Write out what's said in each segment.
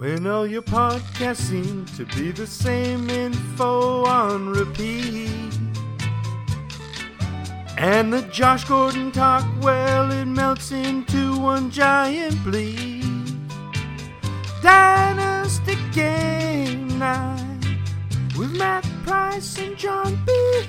When all your podcasts seem to be the same info on repeat, and the Josh Gordon talk, well, it melts into one giant bleed. Dynasty Game Night with Matt Price and John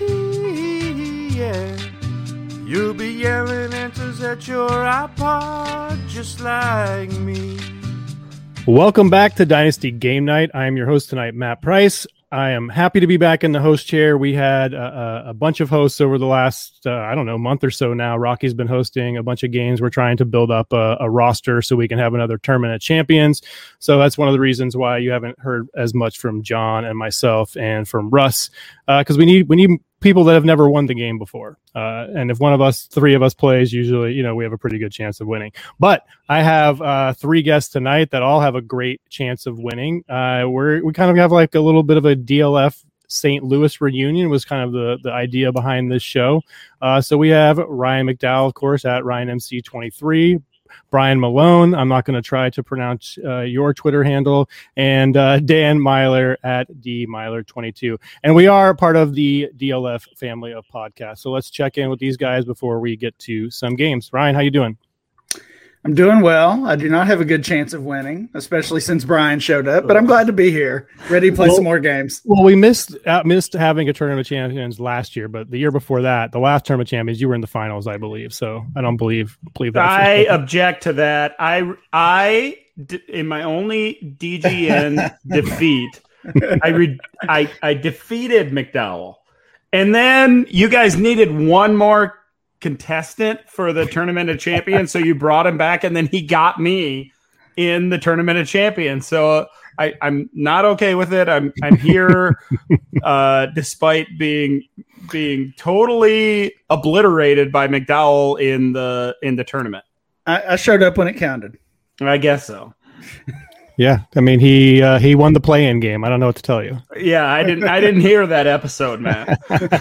B. Yeah, you'll be yelling answers at your iPod just like me. Welcome back to Dynasty Game Night. I am your host tonight, Matt Price. I am happy to be back in the host chair. We had a bunch of hosts over the last, month or so now. Rocky's been hosting a bunch of games. We're trying to build up a roster so we can have another tournament of champions. So that's one of the reasons why you haven't heard as much from John and myself and from Russ, because we need people that have never won the game before. And if three of us plays, usually, we have a pretty good chance of winning. But I have three guests tonight that all have a great chance of winning. We kind of have like a little bit of a DLF St. Louis reunion was kind of the idea behind this show. So we have Ryan McDowell, of course, at RyanMC23. Brian Malone, I'm not going to try to pronounce your Twitter handle, and Dan Myler at DMyler22. And we are part of the DLF family of podcasts. So let's check in with these guys before we get to some games. Ryan, how you doing? I'm doing well. I do not have a good chance of winning, especially since Brian showed up, but I'm glad to be here, ready to play some more games. Well, we missed having a tournament of champions last year, but the year before that, the last tournament of champions, you were in the finals, I believe. So I don't believe that. I object to that. I in my only DGN defeat, I defeated McDowell, and then you guys needed one more contestant for the tournament of champions, so you brought him back, and then he got me in the tournament of champions. So I'm not okay with it. I'm here despite being totally obliterated by McDowell in the tournament. I showed up when it counted. I guess so. Yeah, I mean he won the play-in game. I don't know what to tell you. Yeah, I didn't hear that episode, Matt.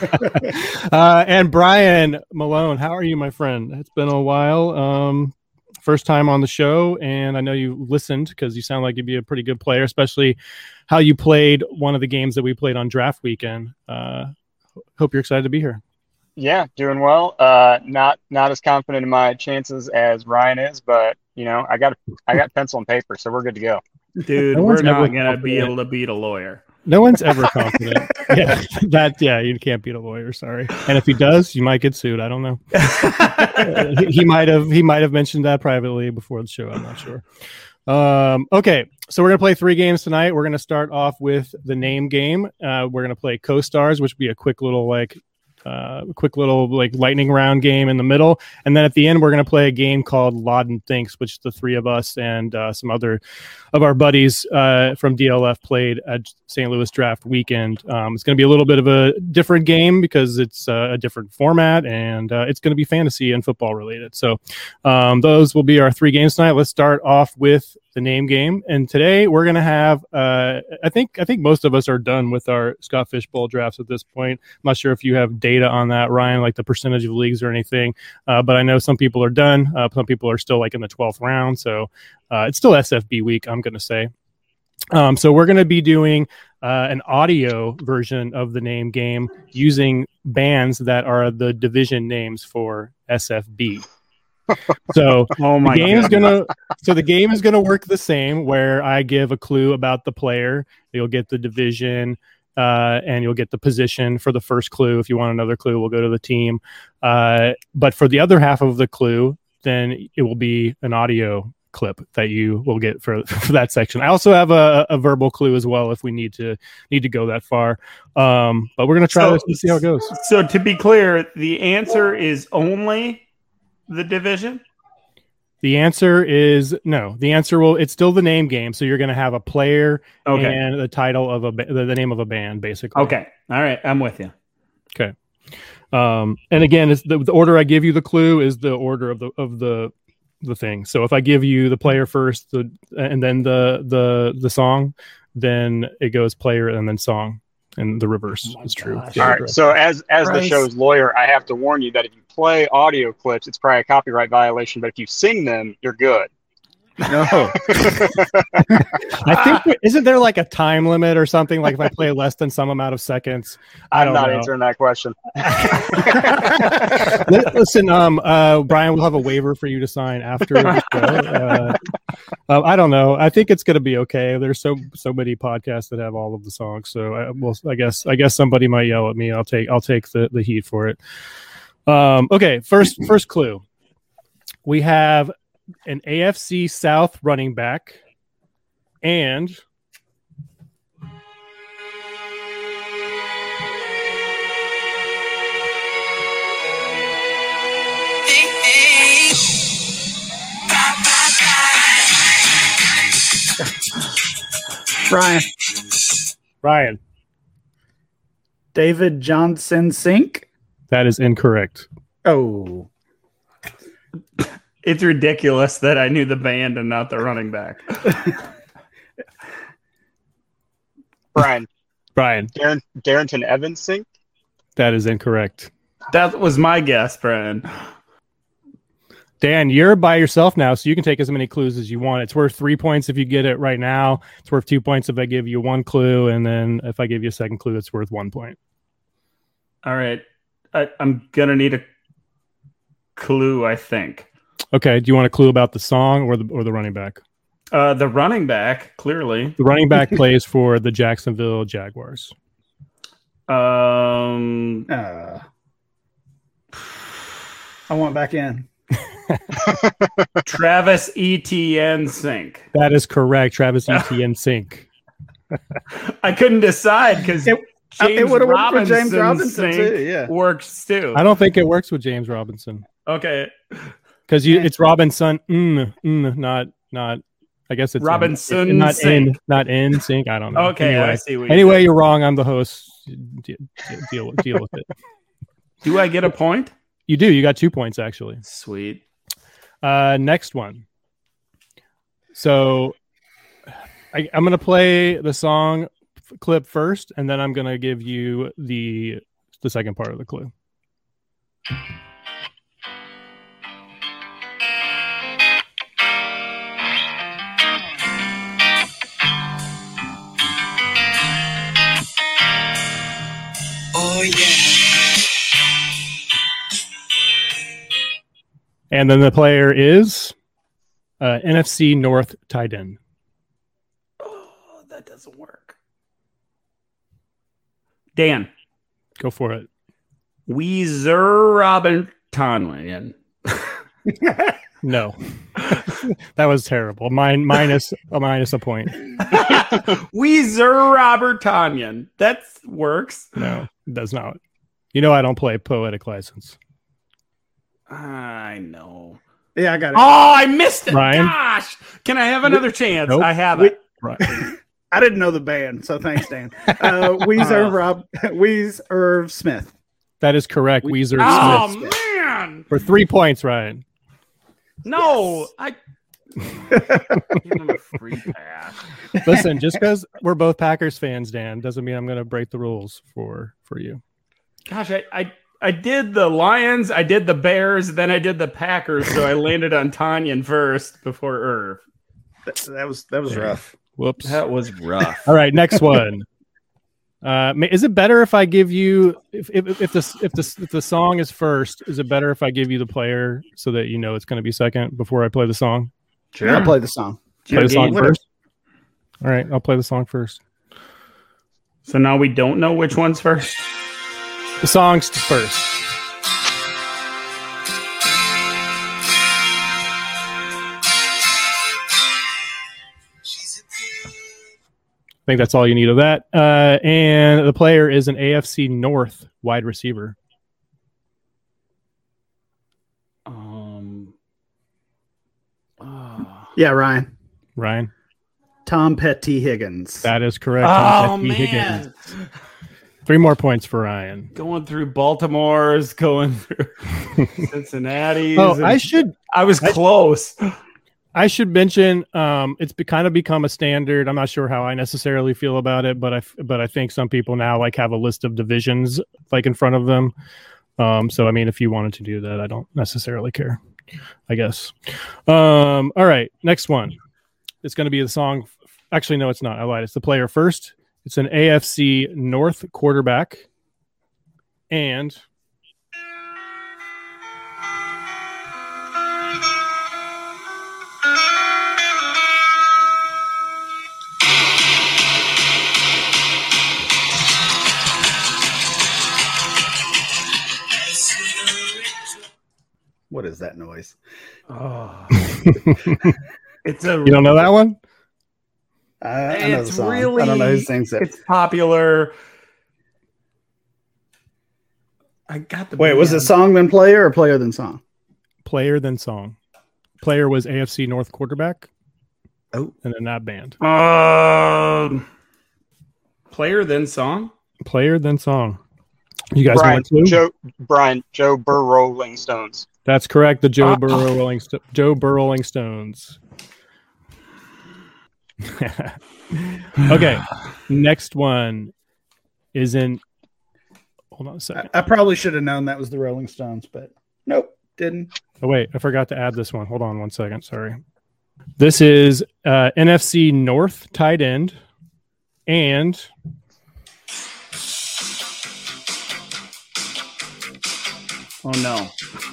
And Brian Malone, how are you, my friend? It's been a while. First time on the show, and I know you listened because you sound like you'd be a pretty good player, especially how you played one of the games that we played on draft weekend. Hope you're excited to be here. Yeah, doing well. Not as confident in my chances as Ryan is, but I got pencil and paper, so we're good to go. Dude, we're not gonna be able to beat a lawyer. No one's ever confident. Yeah, you can't beat a lawyer. Sorry. And if he does, you might get sued. I don't know. He might have mentioned that privately before the show. I'm not sure. Okay, so we're gonna play 3 games tonight. We're gonna start off with the name game. We're gonna play Co-Stars, which would be a quick little lightning round game in the middle, and then at the end we're going to play a game called Laden Thinks, which the three of us and some other of our buddies from DLF played at St. Louis draft weekend. It's going to be a little bit of a different game because it's a different format, and it's going to be fantasy and football related. So those will be our 3 games tonight. Let's start off with the name game, and today we're going to have I think most of us are done with our Scott Fish Bowl drafts at this point. I'm not sure if you have data on that, Ryan, like the percentage of leagues or anything, but I know some people are done. Some people are still like in the 12th round, so it's still SFB week, I'm going to say. So we're going to be doing an audio version of the name game using bands that are the division names for SFB. So the game is gonna work the same, where I give a clue about the player, you'll get the division, and you'll get the position for the first clue. If you want another clue, we'll go to the team. But for the other half of the clue, then it will be an audio clip that you will get for that section. I also have a verbal clue as well if we need to go that far. But we're gonna try this and see how it goes. So to be clear, the answer is only the division? The answer is no. The answer it's still the name game. So you're going to have a player and the title of the name of a band, basically. Okay. All right. I'm with you. Okay. And again, it's the order I give you the clue is the order of the thing. So if I give you the player first, and then the song, then it goes player and then song. And the reverse is true. All right. So as the show's lawyer, I have to warn you that if you play audio clips, it's probably a copyright violation. But if you sing them, you're good. No. I think isn't there like a time limit or something? Like if I play less than some amount of seconds, I'm not know. answering that question. Listen, Brian, we'll have a waiver for you to sign after the show. I don't know. I think it's going to be okay. There's so many podcasts that have all of the songs, so I guess somebody might yell at me. I'll take the heat for it. Okay, first clue. We have an AFC South running back and Ryan. David Johnson Sink. That is incorrect. Oh. It's ridiculous that I knew the band and not the running back. Brian. Darrington Evans Sink. That is incorrect. That was my guess, Brian. Dan, you're by yourself now, so you can take as many clues as you want. It's worth 3 points if you get it right now. It's worth 2 points if I give you one clue, and then if I give you a second clue, it's worth 1 point. All right. I'm going to need a clue, I think. Okay. Do you want a clue about the song or the running back? The running back, clearly. The running back plays for the Jacksonville Jaguars. I want back in. Travis Etienne Sink. That is correct. Travis Etienne Sink. I couldn't decide because It would have worked for James Robinson Sink too. Yeah. works too. I don't think it works with James Robinson Okay. because it's Robinson. Not. I guess it's Robinson not Sink. not in sync. I don't know. Okay, Anyway, I see what anyway, you're wrong. I'm the host. Deal with it. Do I get a point? You do. You got 2 points actually. Sweet. Next one. So I'm going to play the song clip first, and then I'm going to give you the second part of the clue. Oh, yeah. And then the player is NFC North tight end. Oh, that doesn't work. Dan. Go for it. Weezer Robin Tonyan. No. That was terrible. Minus a point. Weezer Robert Tonyan. That works. No, it does not. You know I don't play poetic license. I know. Yeah, I got it. Oh, I missed it. Ryan? Gosh. Can I have another chance? Nope. I have it. Right. I didn't know the band, so thanks, Dan. Weezer Smith. That is correct. Weezer Oh, Smith. man. For 3 points, Ryan. No. I give him a free pass. Listen, just because we're both Packers fans, Dan, doesn't mean I'm going to break the rules for you. Gosh, I did the Lions, I did the Bears, then I did the Packers, so I landed on Tonyan first before Irv. That was rough. Whoops. That was rough. All right, next one. Is it better if I give you if the song is first? Is it better if I give you the player so that you know it's going to be second before I play the song? Sure. I'll play the song. Play the song game. first. All right, I'll play the song first. So now we don't know which one's first. The song's first. I think that's all you need of that. And the player is an AFC North wide receiver. Yeah, Ryan. Ryan. Tom Petty Higgins. That is correct. Oh, Petty man. Higgins. 3 more points for Ryan. Going through Baltimore's, going through Cincinnati's. Oh, I was close. I should mention it's kind of become a standard. I'm not sure how I necessarily feel about it, but I think some people now like have a list of divisions like in front of them. So I mean, if you wanted to do that, I don't necessarily care. I guess. All right, next one. It's going to be the song. Actually, no, it's not. I lied. It's the player first. It's an AFC North quarterback. And What is that noise? Oh. It's a. you don't know that one? I know the It's song. really. I don't know who sings it. It's popular. I got the. Wait, was it band. song then player or player then song? Player then song. Player was AFC North quarterback. Oh. And then that band. Player then song. Player then song. You guys want a clue? Joe Burr Rolling Stones. That's correct. The Joe Burrow Rolling Stones. Okay. Next one is in. Hold on a second. I probably should have known that was the Rolling Stones, but nope, didn't. Oh, wait. I forgot to add this one. Hold on 1 second. Sorry. This is NFC North tight end. And Oh no.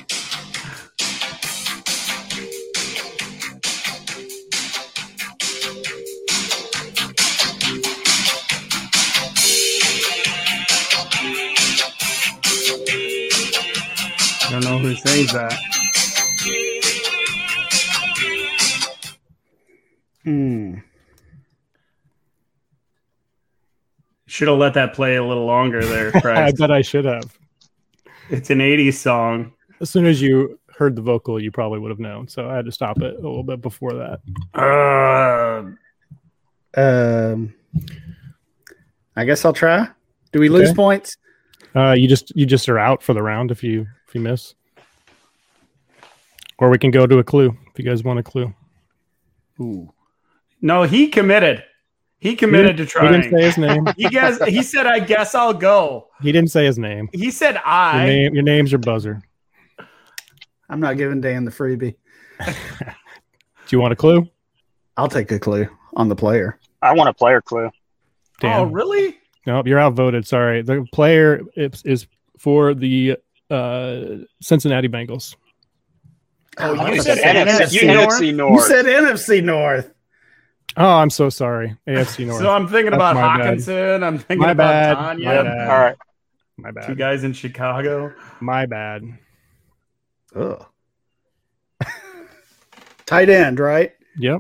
I don't know who sings that. Should have let that play a little longer there, I Christ. bet I should have. It's an 80s song. As soon as you heard the vocal, you probably would have known. So I had to stop it a little bit before that. I guess I'll try. Do we lose Okay. points? You just are out for the round if you miss. Or we can go to a clue if you guys want a clue. Ooh. No, he committed. He committed to He trying. didn't say his name. He said, I guess I'll go. He didn't say his name. He said, Your name's your buzzer. I'm not giving Dan the freebie. Do you want a clue? I'll take a clue on the player. I want a player clue. Dan? Oh, really? Nope, you're outvoted. Sorry. The player is for the Cincinnati Bengals. Oh, You you said said NFC North. You said NFC North. Oh, I'm so sorry. AFC North. So I'm thinking That's about my bad. Hawkinson. I'm thinking My about bad. Tanya. My bad. All right. My Two bad. guys in Chicago. My bad. Ugh. Tight end, right? Yep.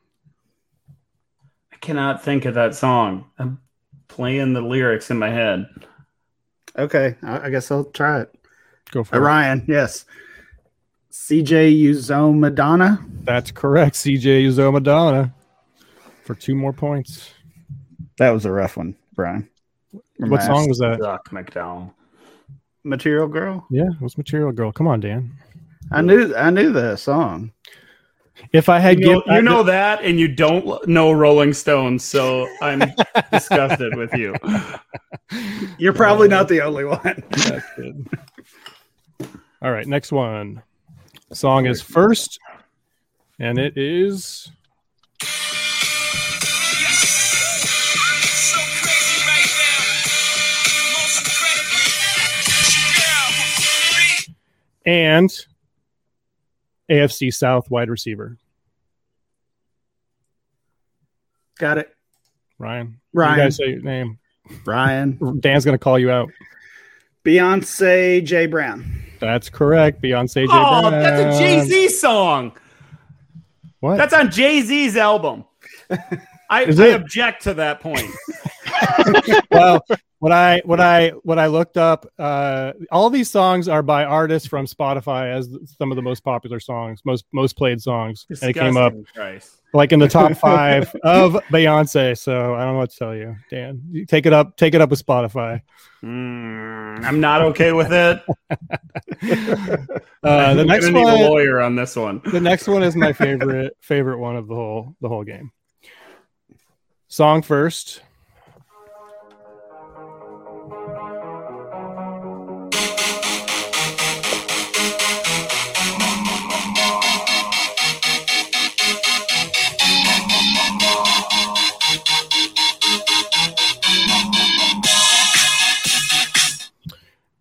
I cannot think of that song. I'm playing the lyrics in my head. Okay, I guess I'll try it. Go for it. Ryan, yes. CJ Uzomadonna. That's correct. CJ Uzomadonna for 2 more points. That was a rough one, Brian. What song was that? Duck McDowell. Material Girl. Yeah, it was Material Girl. Come on, Dan. I knew the song. If I had You know that, and you don't know Rolling Stones, so I'm disgusted with you. You're probably not the only one. That's good. All right, next one. Song is First, and it is and AFC South wide receiver. Got it. Ryan. Ryan. You guys say your name. Ryan. Dan's going to call you out. Beyonce J. Brown. That's correct. Beyonce J. Oh, Brown. that's a Jay-Z song. What? That's on Jay-Z's album. I Is it? object to that point. Well, when I looked up, all these songs are by artists from Spotify as some of the most popular songs, most played songs, and it came up Disgusting, Christ. like in the top 5 of Beyonce. So I don't know what to tell you, Dan. You take it up with Spotify. I'm not okay with it. The next I'm gonna need a one, lawyer on this one. the next one is my favorite one of the whole game. Song first.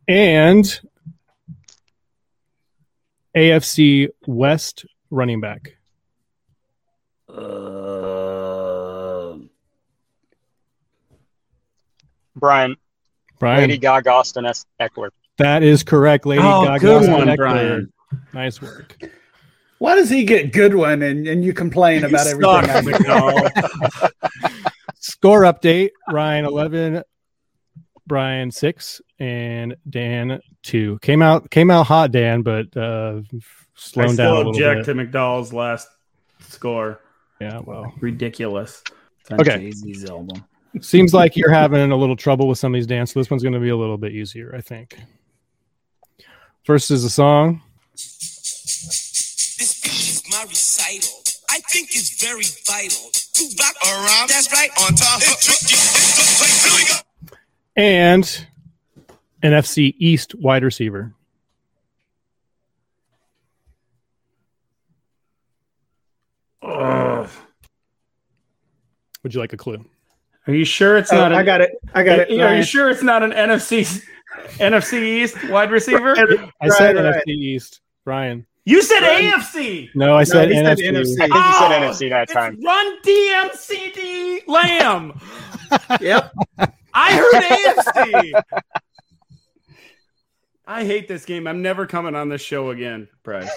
And AFC West running back. Brian. Lady Gaga, Austin Eckler. That is correct, Lady Gaga. Good one, Eckler. Brian. Nice work. Why does he get good one and you complain about everything? I do? Score update: Ryan 11, Brian 6, and Dan 2. Came out hot, Dan, but slowing down a little object bit. to McDowell's last score. Yeah, well, Ridiculous. It's on Okay. Jay-Z's album. seems like you're having a little trouble with some of these, Dan. So this one's going to be a little bit easier, I think. First is a song. This is my recital. I think it's very vital to rock around. That's right. On top. Here we go. And an NFC East wide receiver. Would you like a clue? Are you sure it's not? I got it. I got it. Are you Ryan. sure it's not an NFC East wide receiver? I said Right. NFC East. Brian. You said AFC. No, I said he said NFC. NFC. I think you said NFC that time. It's Run DMCD Lamb. Yep. I heard AFC. I hate this game. I'm never coming on this show again, Bryce.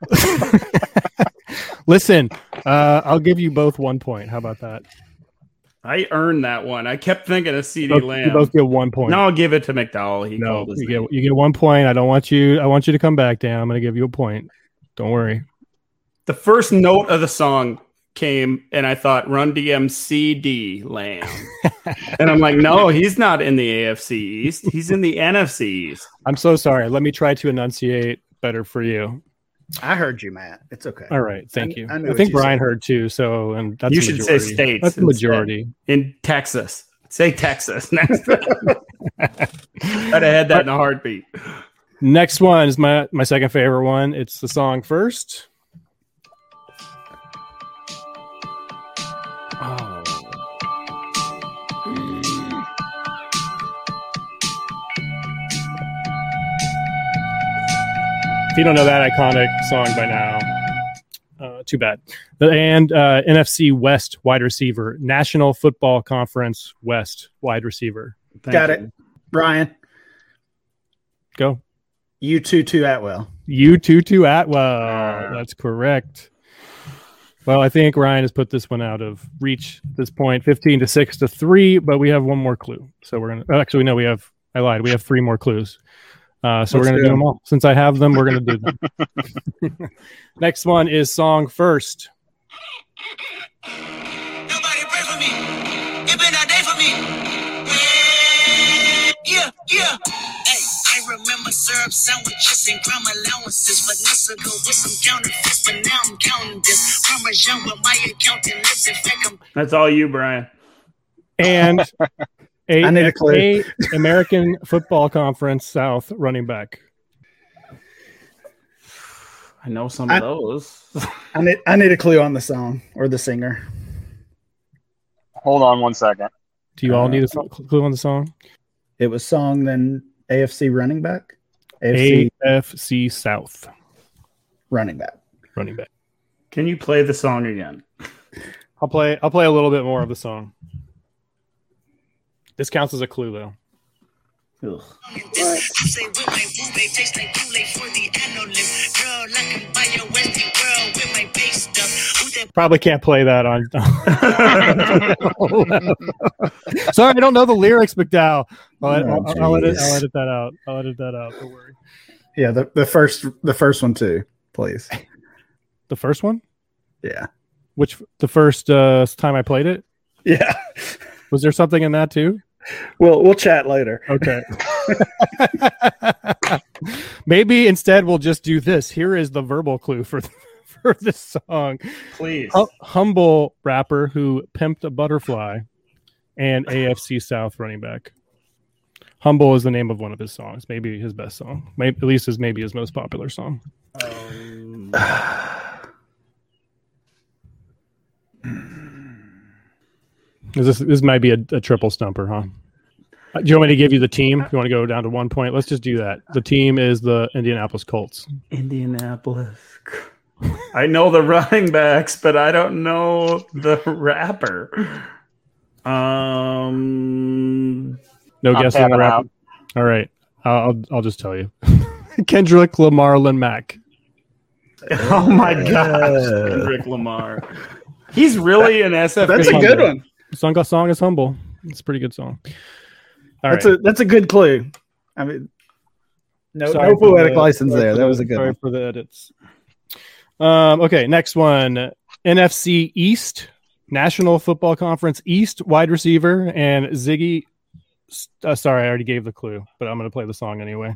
Listen, I'll give you both 1 point. How about that? I earned that one. I kept thinking of CD You Lamb. both get 1 point. No, I'll give it to McDowell. He No, called his you name. get 1 point. I want you to come back down. I'm going to give you a point. Don't worry. The first note of the song came, and I thought Run DMCD Lamb. And I'm like, no, he's not in the AFC East. He's in the NFC East. I'm so sorry. Let me try to enunciate better for you. I heard you, Matt. It's okay. All right, thank you. I knew I what think you Brian said. heard too. So, and that's You the should say majority. states That's the instead. majority. In Texas. Say Texas next time. I'd have had that in a heartbeat. Next one is my second favorite one. It's the song First. Oh. If you don't know that iconic song by now, too bad. And NFC West wide receiver, National Football Conference West wide receiver. Got it. Brian, Go. you Tutu Atwell. U22 Atwell. That's correct. Well, I think Ryan has put this one out of reach at this point, 15-6-3, but we have one more clue. So we're going to, actually, no, I lied. We have 3 more clues. So we're going to do them all. Since I have them, we're going to do them. Next one is song First. Nobody pray for me. It been a day for me. Yeah. Hey, I remember syrup sandwiches and crime allowances. Vanessa go with some counterfeits, but now I'm counting this. Parmesan with my accountant lips. In fact, I'm That's all you, Brian. And I need a clue. American Football Conference South running back. I know some of those. I need a clue on the song or the singer. Hold on 1 second. Do you all need a clue on the song? It was song then AFC running back. AFC South running back. running back. Can you play the song again? I'll play a little bit more of the song. This counts as a clue, though. Ugh. I say with my boo babe, taste like Kool-Aid for the analyst. Girl, I can buy your Westie world with my base stuff. Who that Probably can't play that on. Sorry, I don't know the lyrics, McDowell. I'll edit that out. I'll edit that out. Don't worry. Yeah, the first one too, please. The first one? Yeah. Which the first time I played it? Yeah. Was there something in that too? We'll chat later. Okay. Maybe instead we'll just do this. Here is the verbal clue for this song. Please. Humble rapper who pimped a butterfly and AFC South running back. Humble is the name of one of his songs. Maybe his best song. Maybe, at least maybe his most popular song. This might be a triple stumper, huh? Do you want me to give you the team? If you want to go down to 1 point, let's just do that. The team is the Indianapolis Colts. Indianapolis. I know the running backs, but I don't know the rapper. No I'm guessing on the tapping rapper. out. All right, I'll just tell you. Kendrick Lamar Mack. Oh my gosh, Kendrick Lamar. He's really an SF. That's a good one. The song is humble. It's a pretty good song. All right. That's a good clue. I mean, no Sorry for poetic the- license sorry there. for That the- was a good sorry one. for the edits. Okay, next one. NFC East, National Football Conference East wide receiver, and Ziggy. Sorry, I already gave the clue, but I'm going to play the song anyway.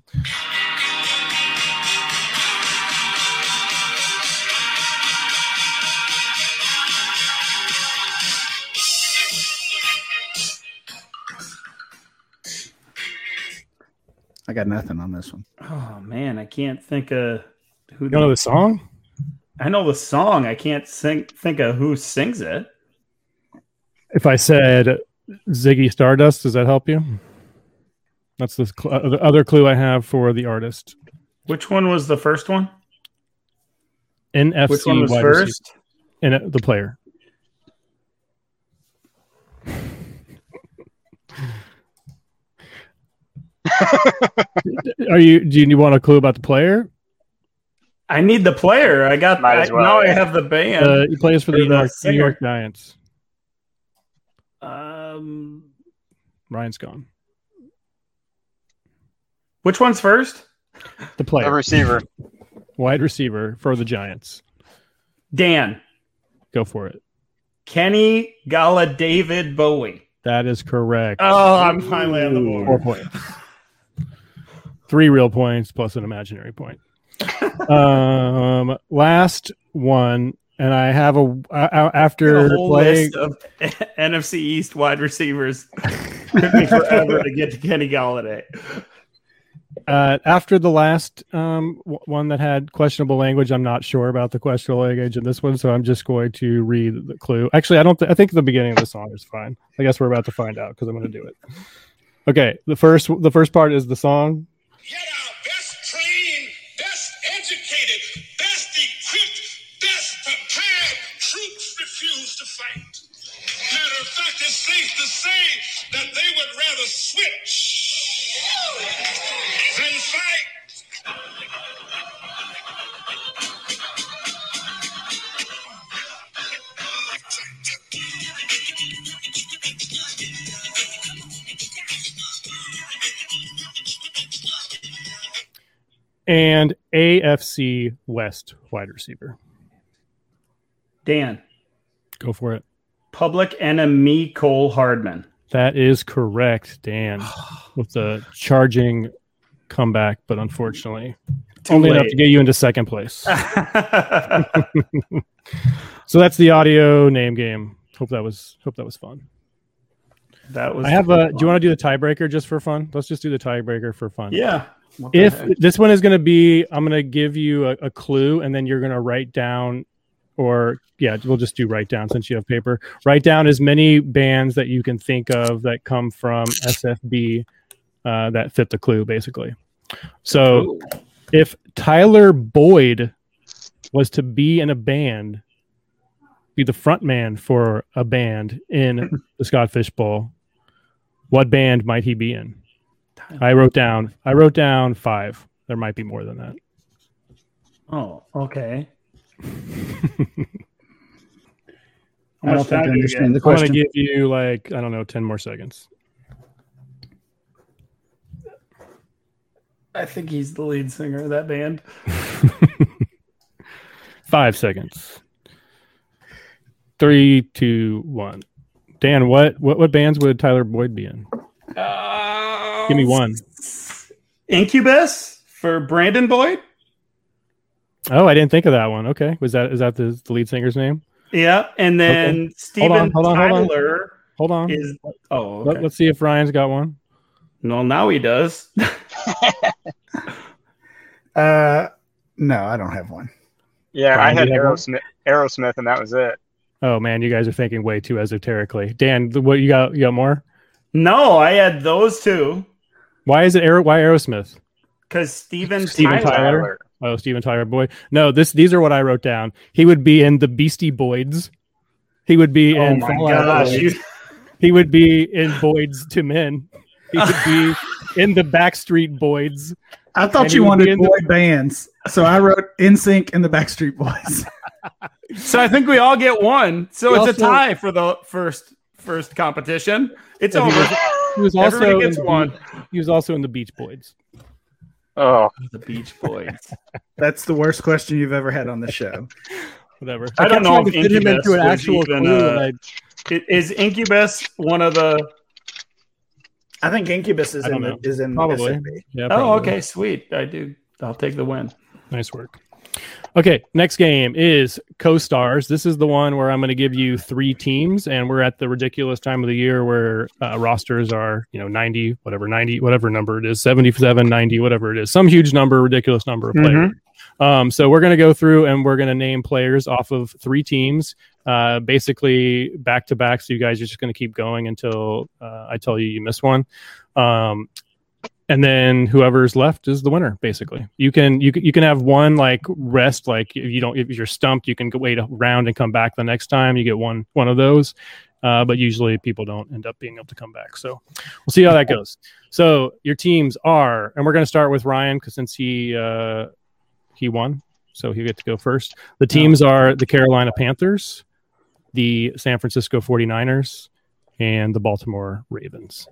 I got nothing on this one. Oh man, I can't think of who. You know the song? I know the song. I can't think of who sings it. If I said Ziggy Stardust, does that help you? That's the other clue I have for the artist. Which one was the first one? NFC Which one was wide receiver. first? And the player. Do you want a clue about the player? I need the player. I got. Might as well, now I yeah. Uh, have the band. He plays for the Or the New singer. York Giants. Um, Ryan's gone. which one's first? The The player, receiver. wide receiver for the Giants. Dan. Go for it. Kenny David Bowie. That is correct. Oh, I'm finally on the 4 board. points. 3 real points plus an imaginary point. Last one, and I have after A whole playing. list of NFC East wide receivers. Took me forever to get to Kenny Galladay. After the last one that had questionable language, I'm not sure about the questionable language in this one, so I'm just going to read the clue. Actually, I think the beginning of the song is fine. I guess we're about to find out because I'm going to do it. Okay, the first part is the song. Yet our best trained, best educated, best equipped, best prepared troops refuse to fight. Matter of fact, it's safe to say that they would rather switch than fight. And AFC West wide receiver. Dan. Go for it. Public Enemy Cole Hardman. That is correct, Dan, with the charging comeback, but unfortunately, only enough late. to get you into second place. So that's the audio name game. Hope that was fun. That was. I have a. Do you want to do the tiebreaker just for fun? Let's just do the tiebreaker for fun. Yeah. What the If heck? this one is going to be, I'm going to give you a clue, and then you're going to write down, or yeah, we'll just do write down since you have paper. Write down as many bands that you can think of that come from SFB that fit the clue, basically. So, if Tyler Boyd was to be in a band, be the front man for a band in the Scott Fish Bowl, what band might he be in? I wrote down 5. There might be more than that. Oh, okay. I don't think I understand the I want to question. give you 10 more seconds. I think he's the lead singer of that band. 5 seconds. 3, 2, 1. Dan, what bands would Tyler Boyd be in? Give me one. Incubus for Brandon Boyd. Oh, I didn't think of that one. Okay, is that the lead singer's name? Yeah, and then Steven Hold on. Tyler Hold on. is. Oh, okay. Let's see if Ryan's got one. No, now he does. No, I don't have one. Yeah, Brian, I had do you have one? Aerosmith, and that was it. Oh man, you guys are thinking way too esoterically. Dan, what you got? You got more? No, I had those two Why is it why Aerosmith? because Steven Steven Tyler. Tyler. Oh, Steven Tyler boy. No, these are what I wrote down. He would be in the Beastie Boys. He would be Oh in my Fall Out gosh! Boy. You, He would be in Boyds to Men. He would be in the Backstreet Boys. I thought And you he would be wanted in the- boy bands, so I wrote NSYNC and the Backstreet Boys. so I think we all get one. So We it's a also- tie for the first competition. It's And he over. He was also Everybody in gets the, one. He was also in the Beach Boys. Oh, The Beach Boys. That's the worst question you've ever had on the show. Whatever. I don't kept know trying if to fit him Incubus into an was actual even, clue, and Is Incubus one of the? I think Incubus is I in don't the know. is in Probably. Mississippi. Yeah, Oh, probably. okay, sweet. I'll take the win. Nice work. Okay, next game is Co-Stars. This is the one where I'm going to give you 3 teams, and we're at the ridiculous time of the year where rosters are, 90, whatever number it is, 77, 90, whatever it is, some huge number, ridiculous number of players. So we're going to go through and we're going to name players off of 3 teams, basically back to back. So you guys are just going to keep going until I tell you miss one. And then whoever's left is the winner. Basically, you can have one like rest. Like if you're stumped, you can wait a round and come back the next time. You get one of those, but usually people don't end up being able to come back. So we'll see how that goes. So your teams are, and we're going to start with Ryan because since he won, so he'll get to go first. The teams are the Carolina Panthers, the San Francisco 49ers, and the Baltimore Ravens.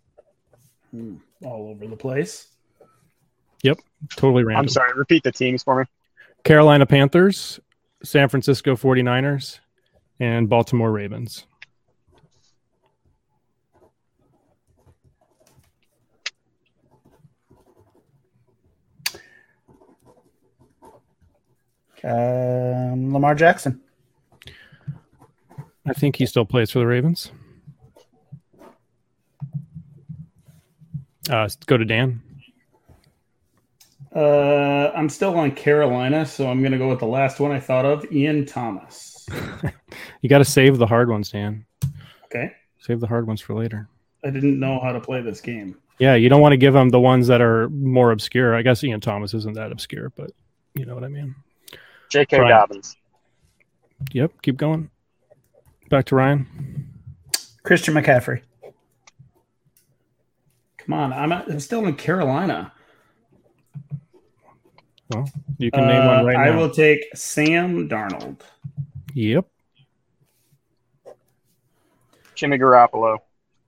All over the place. Yep, totally random. I'm sorry. Repeat the teams for me. Carolina Panthers, San Francisco 49ers, and Baltimore Ravens. Lamar Jackson. I think he still plays for the Ravens. Go to Dan. I'm still on Carolina, so I'm going to go with the last one I thought of, Ian Thomas. You got to save the hard ones, Dan. Okay. Save the hard ones for later. I didn't know how to play this game. Yeah, you don't want to give them the ones that are more obscure. I guess Ian Thomas isn't that obscure, but you know what I mean. J.K. Brian. Dobbins. Yep, keep going. Back to Ryan. Christian McCaffrey. Come on, I'm still in Carolina. Well, you can name one right I now. will take Sam Darnold. Yep. Jimmy Garoppolo.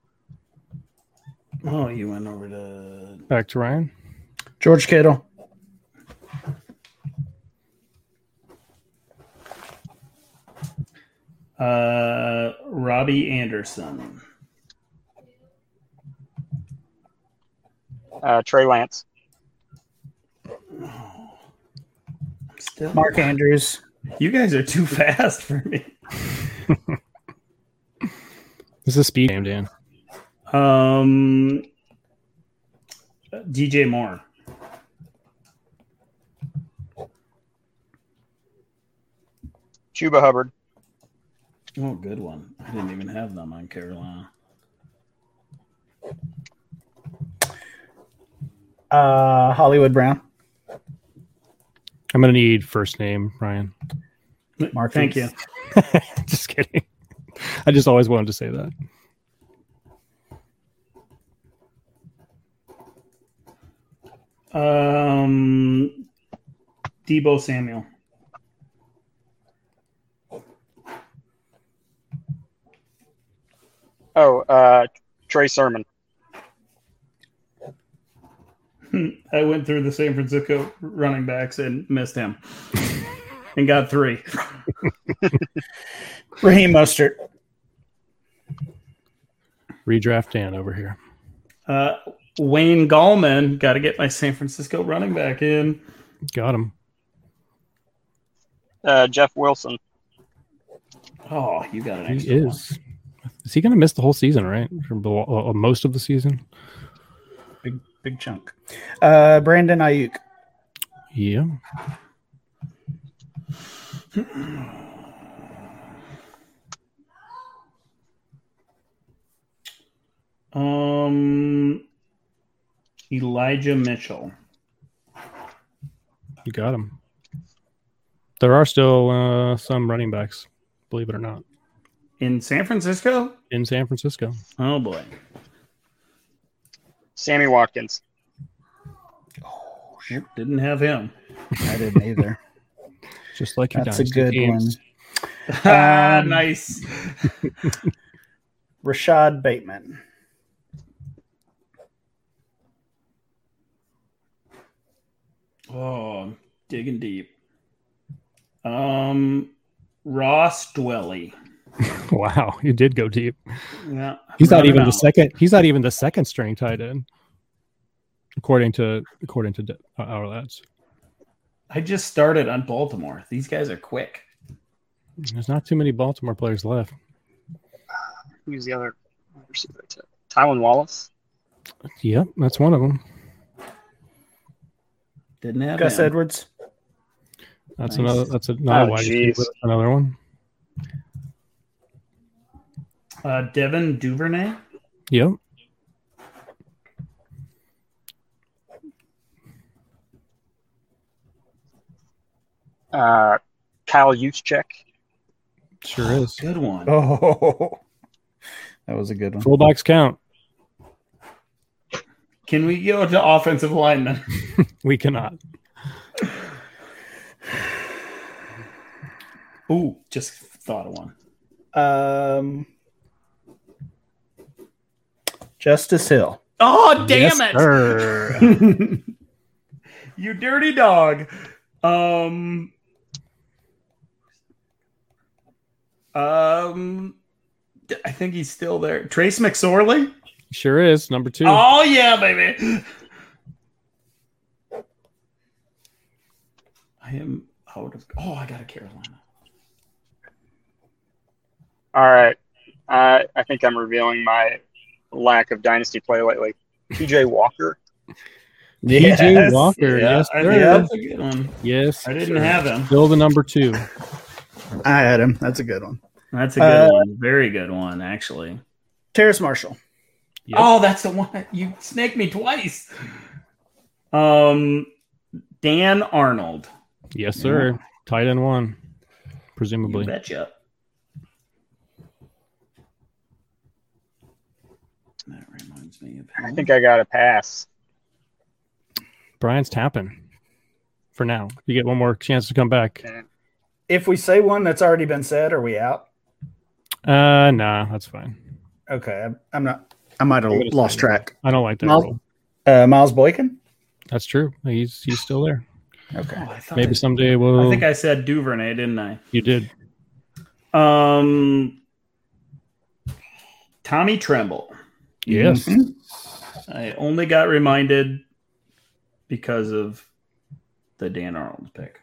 Oh, you went over to Back to Ryan. George Kittle. Robbie Anderson. Trey Lance. Still, Mark Andrews. you guys are too fast for me. This is a speed game, Dan. DJ Moore. Chuba Hubbard. Oh, good one. I didn't even have them on Carolina. Hollywood Brown. I'm going to need first name, Ryan. Mark. Thank you. Just kidding. I just always wanted to say that. Debo Samuel. Trey Sermon. I went through the San Francisco running backs and missed him. And got 3. Raheem Mostert. Redraft Dan over here. Wayne Gallman. Got to get my San Francisco running back in. Got him. Jeff Wilson. Oh, you got an He extra one. Is he going to miss the whole season, right? Or most of the season? Big chunk. Brandon Ayuk. Yeah. Elijah Mitchell. You got him. There are still some running backs, believe it or not, In San Francisco? in San Francisco. Oh, boy. Sammy Watkins. Yep, didn't have him. I didn't either. Just like your That's a dynasty good teams. one. Nice. Rashad Bateman. Oh, digging deep. Ross Dwelly. Wow, you did go deep. Yeah, He's not running even the out. second. He's not even the second string tight end, according to our lads. I just started on Baltimore. These guys are quick. There's not too many Baltimore players left. Who's the other receiver I took? Tylan Wallace. Yep, that's one of them. Didn't have Gus him. Edwards. That's Nice. another. That's another Oh, wide jeez. receiver. Another one. Devin Duvernay. Yep. Kyle Juszczyk. Sure is. Good one. Oh, that was a good one. Fullbacks count. Can we go to offensive lineman? We cannot. Ooh, just thought of one. Justice Hill. Oh, damn Yes, it. sir. You dirty dog. I think he's still there. Trace McSorley? Sure is. Number 2. Oh, yeah, baby. I am out of. Oh, I got a Carolina. All right. I think I'm revealing my lack of dynasty play lately. PJ Walker. PJ Walker. Yeah, Yes, I sir. think that's a good one. Yes. I didn't sir. have him. Still the number 2. I had him. That's a good one. That's a good one. Very good one, actually. Terrace Marshall. Yep. Oh, that's the one. You snaked me twice. Dan Arnold. Yes, sir. Tight end 1, You presumably. betcha. That reminds me of him. I think I got a pass. Brian's tapping for now. You get one more chance to come back. If we say one that's already been said, are we out? Nah, that's fine. Okay, I'm not. I might have I'm gonna lost say track. I don't like that Miles- rule. Miles Boykin. That's true. He's still there. Okay. Oh, I thought Maybe I, someday I we'll. think I said Duvernay, didn't I? You did. Tommy Tremble. Yes. Mhm. I only got reminded because of the Dan Arnold pick.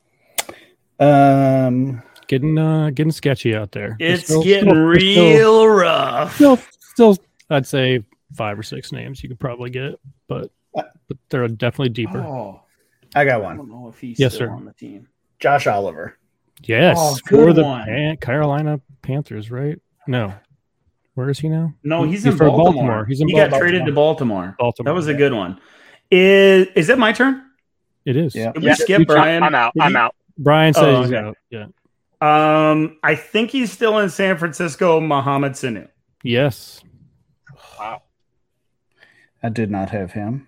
Getting sketchy out there. It's There's getting real rough. Still, I'd say 5 or 6 names you could probably get, but they're definitely deeper. Oh, I got I one. don't know if he's Yes, still sir. on the team. Josh Oliver. Yes, Oh, for good the one. Carolina Panthers, right? No, where is he now? No, he's in for Baltimore. He's in he Baltimore. got traded to Baltimore. Baltimore. That was a good one. Is it my turn? It is. Yeah. Did we skip Brian? I'm out. Did I'm he- out. Brian says Oh, he's okay. out. Yeah. I think he's still in San Francisco. Mohamed Sanu. Yes. Wow. I did not have him.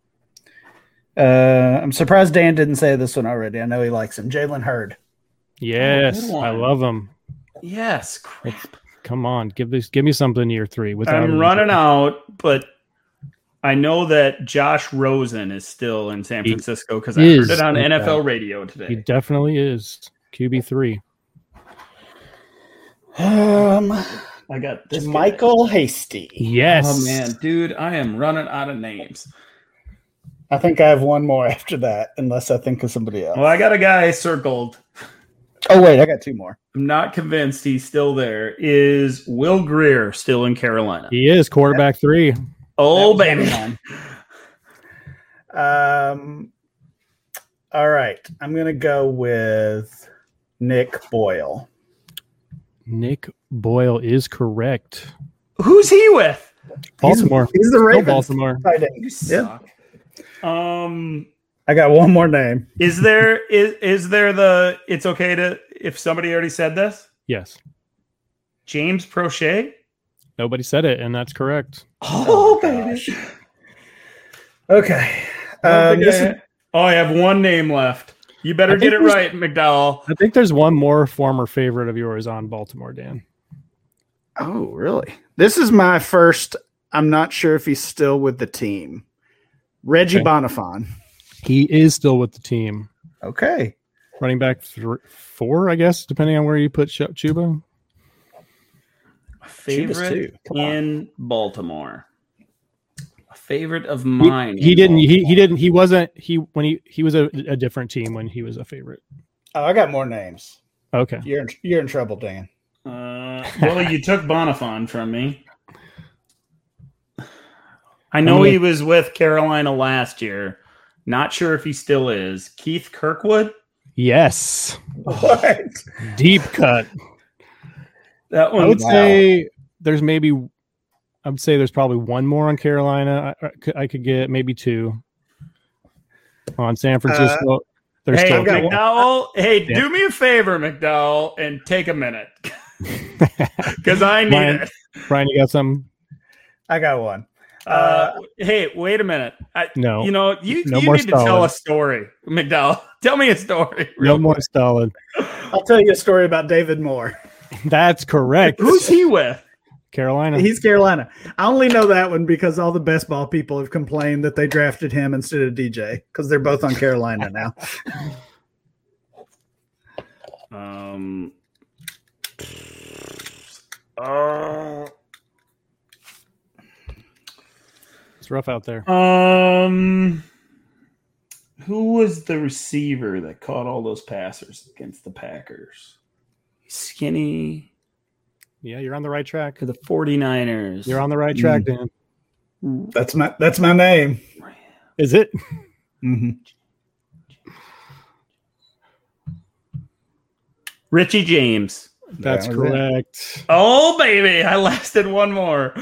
I'm surprised Dan didn't say this one already. I know he likes him. Jalen Hurd. Yes. good one. I love him. Yes, crap. Come on, give me something year 3. Without I'm him. running out, but I know that Josh Rosen is still in San He Francisco because I is, heard it on like NFL that. radio He today. definitely is QB3. I got this guy. Michael Hasty. Yes. Oh man, dude, I am running out of names. I think I have one more after that, unless I think of somebody else. Well, I got a guy circled. Oh, wait, I got 2 more. I'm not convinced he's still there. Is Will Greer still in Carolina? He is quarterback 3. Oh, That was baby. one. All right. I'm going to go with Nick Boyle. Nick Boyle is correct. Who's he with? Baltimore. He's the Go Ravens. Baltimore. tight end. You Yeah. suck. I got one more name. Is there the it's okay to if somebody already said this? Yes. James Prochet? Nobody said it, and that's correct. Oh, baby. Okay. I have one name left. You better get it right, McDowell. I think there's one more former favorite of yours on Baltimore, Dan. Oh, really? This is my first. I'm not sure if he's still with the team. Reggie Okay. Bonifon. He is still with the team. Okay. Running back 4, I guess, depending on where you put Chuba. Favorite Come on. in Baltimore. A favorite of mine. He in didn't. Baltimore. He wasn't. He was a different team when he was a favorite. Oh, I got more names. Okay. You're in trouble, Dan. Well, you took Bonifon from me. I know he was with Carolina last year. Not sure if he still is. Keith Kirkwood? Yes. What? Deep cut. That one. I would say there's maybe. I would say there's probably one more on Carolina. I could get maybe 2 on San Francisco. There's Hey, still McDowell. Hey, do me a favor, McDowell, and take a minute. Because I need Ryan, it. Ryan, you got something? I got one. Hey, wait a minute. No. You know, you No need more to tell Stalin. a story, McDowell. Tell me a story. No more Stalin. I'll tell you a story about David Moore. That's correct. Who's he with? Carolina? He's Carolina. I only know that one because all the best ball people have complained that they drafted him instead of DJ because they're both on Carolina now. It's rough out there. Who was the receiver that caught all those passers against the Packers? Skinny Yeah, you're on the right track. to the 49ers. You're on the right track, Dan. That's my name. Is it? Mm-hmm. Richie James. That's That was it. correct. Oh, baby. I lasted one more.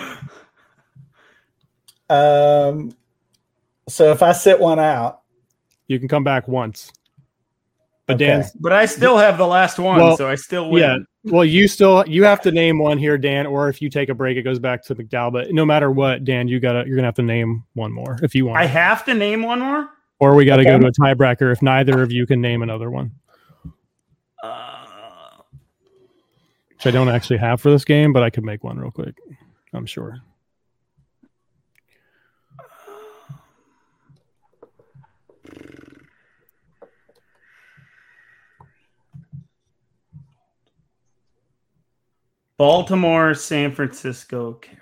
So if I sit one out, You can come back once. But Okay. Dan's But I still have the last one, Well, so I still win. yeah. Well, you have to name one here, Dan, or if you take a break, it goes back to McDowell. But no matter what, Dan, you're gonna have to name one more if you want. I have to name one more? Or we gotta Okay. go to a tiebreaker if neither of you can name another one. Which I don't actually have for this game, but I could make one real quick. I'm sure. Baltimore, San Francisco, Carolina.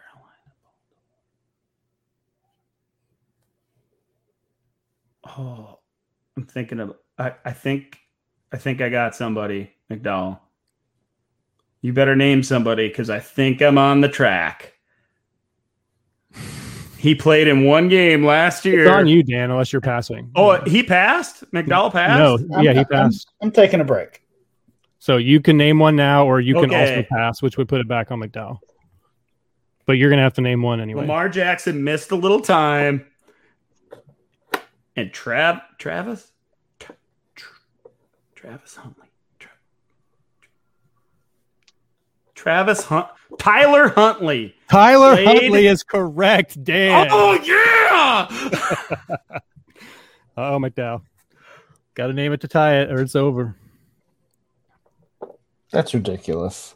Oh, I'm thinking of. I think I got somebody, McDowell. You better name somebody because I think I'm on the track. He played in one game last year. It's on you, Dan, unless you're passing. Oh, he passed? McDowell passed? No, yeah, he passed. I'm taking a break. So you can name one now, or you can Okay. also pass, which would put it back on McDowell. But you're gonna have to name one anyway. Lamar Jackson missed a little time. And Travis Huntley. Tyler Huntley. Tyler Played- Huntley is correct, Dan. Oh yeah! Oh, McDowell. Got to name it to tie it, or it's over. That's ridiculous.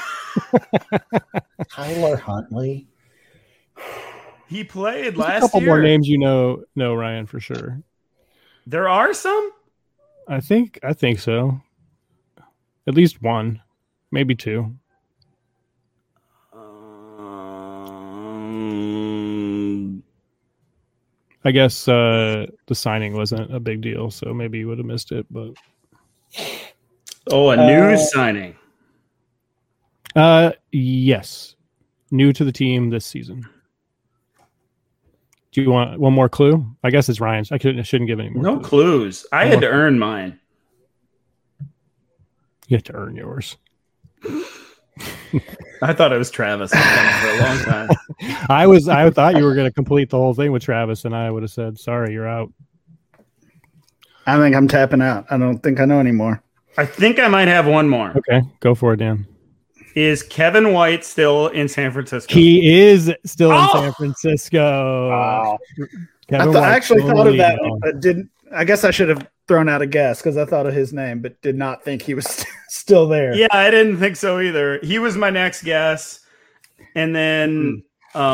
Tyler Huntley. He played There's last a couple year. more names know Ryan for sure. There are some. I think so. At least one, maybe 2. I guess the signing wasn't a big deal, so maybe you would have missed it. But a news signing. yes, new to the team this season. Do you want one more clue? I guess it's Ryan's. I shouldn't give any more. No clues. clues. I had to earn mine. You have to earn yours. I thought it was Travis for a long time. I thought you were going to complete the whole thing with Travis, and I would have said, "Sorry, you're out." I think I'm tapping out. I don't think I know anymore. I think I might have one more. Okay, go for it, Dan. Is Kevin White still in San Francisco? He is still in San Francisco. Wow. I actually thought of that one, but didn't. I guess I should have thrown out a guess because I thought of his name, but did not think he was still there. Yeah, I didn't think so either. He was my next guess. And then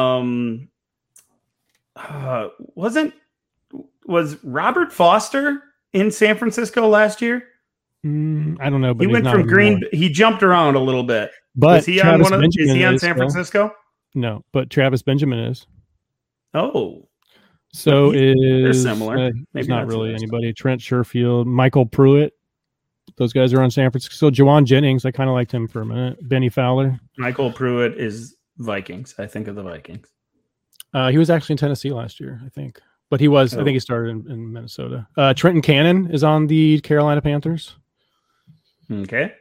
was Robert Foster in San Francisco last year? I don't know, but he went from Green. He jumped around a little bit. But is he on San Francisco? No, but Travis Benjamin is. Oh, so they're similar. He's not really anybody. Trent Sherfield, Michael Pruitt. Those guys are on San Francisco. Jawan Jennings, I kind of liked him for a minute. Benny Fowler. Michael Pruitt is Vikings. I think of the Vikings. He was actually in Tennessee last year, I think. But he was. I think he started in Minnesota. Trenton Cannon is on the Carolina Panthers. Okay.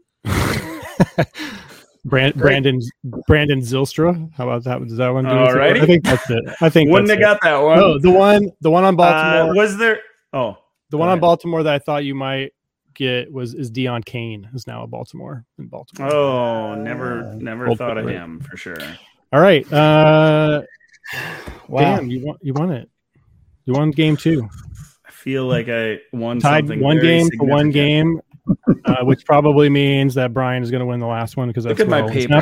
Brandon Zylstra. How about that? Does that one do it? All right. I think that's it. I think wouldn't have got that one. No, the one on Baltimore. Was there? Oh, the one on Baltimore that I thought you might get is Deion Kane, is now in Baltimore. Oh, never thought of him for sure. All right. Wow. Damn, you won it. You won game 2. I feel like I won tied something. One game for one game, which probably means that Brian is going to win the last one because that's look at my paper.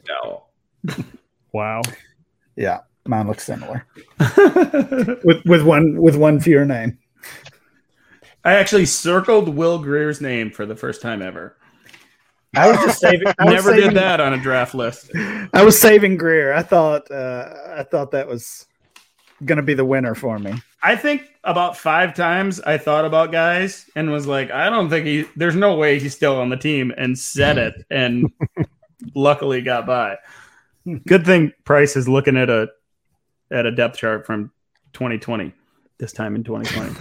Wow. Yeah, mine looks similar. with one fewer name. I actually circled Will Greer's name for the first time ever. I was just saving. Never did that on a draft list. I was saving Greer. I thought that was going to be the winner for me. I think about 5 times I thought about guys and was like, I don't think there's no way he's still on the team, and said it, and luckily got by. Good thing Price is looking at a depth chart from 2020. This time in 2020.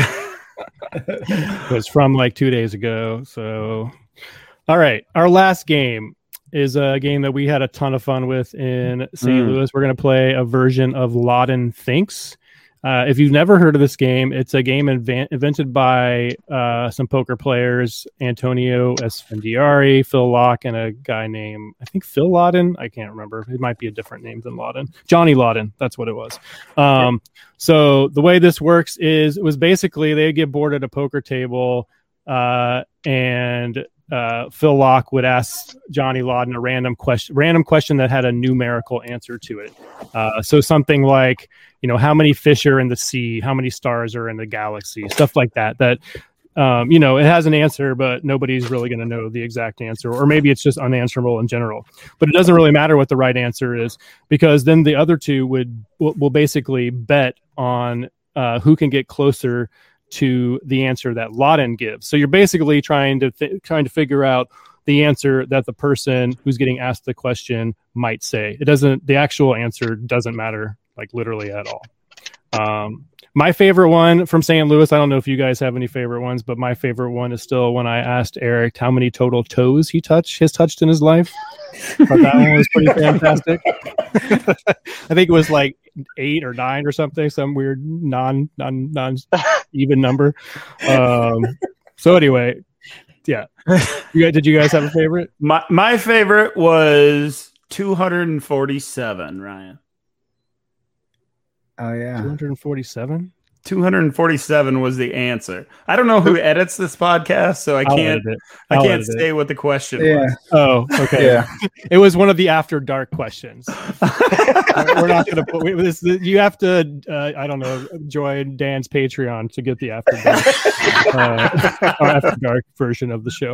It was from like 2 days ago. So, all right. Our last game is a game that we had a ton of fun with in St. Louis. We're going to play a version of Lauden Thinks. If you've never heard of this game, it's a game invented by some poker players, Antonio Esfandiari, Phil Locke, and a guy named, I think, Phil Lauden. I can't remember. It might be a different name than Lauden. Johnny Lauden. That's what it was. So the way this works is it was basically they get bored at a poker table and Phil Locke would ask Johnny Lauden a random question that had a numerical answer to it. So something like, how many fish are in the sea? How many stars are in the galaxy? Stuff like that. That, it has an answer, but nobody's really going to know the exact answer. Or maybe it's just unanswerable in general. But it doesn't really matter what the right answer is, because then the other two will basically bet on who can get closer to the answer that Lauden gives. So you're basically trying to figure out the answer that the person who's getting asked the question might say. The actual answer doesn't matter, like literally at all. My favorite one from St. Louis, I don't know if you guys have any favorite ones, but my favorite one is still when I asked Eric how many total toes he has touched in his life. But that one was pretty fantastic. I think it was like 8 or 9 or something, some weird non even number. So anyway, yeah. Did you guys have a favorite? My favorite was 247, Ryan. Oh yeah, 247. 247 was the answer. I don't know who edits this podcast, so I can't say what the question was. Oh, okay. Yeah. It was one of the after dark questions. We're not going to put this. You have to, I don't know, join Dan's Patreon to get the after dark version of the show.